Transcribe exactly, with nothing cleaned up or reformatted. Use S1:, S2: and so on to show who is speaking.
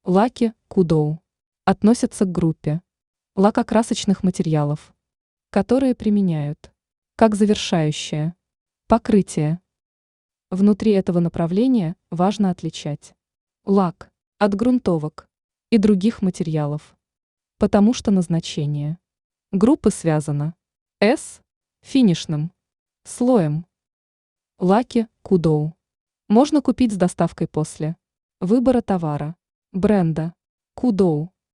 S1: Лаки Кудоу относятся к группе лакокрасочных материалов, которые применяют как завершающее покрытие. Внутри этого направления важно отличать лак от грунтовок и других материалов, потому что назначение группы связано с финишным слоем. Лаки Кудоу можно купить с доставкой после выбора товара бренда Кудоу.